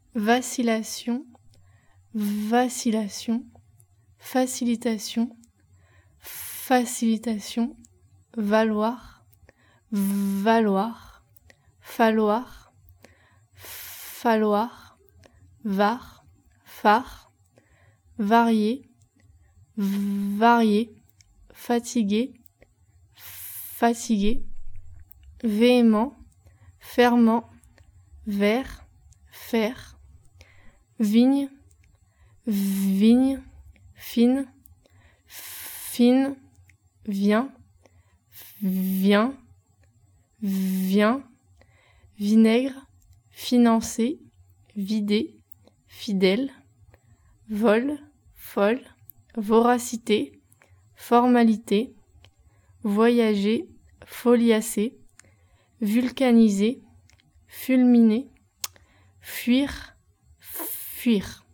vacillation, vacillation, facilitation, facilitation, valoir, valoir, falloir, falloir, var, phare, varier, varier, fatigué, fatigué, véhément, ferment, vert, faire, vigne, vigne, fine, fine, vient, vient, vient, vinaigre, financer, vider, fidèle, vol, folle, voracité, formalité, voyager, foliacer, vulcaniser, fulminer, fuir, fuir.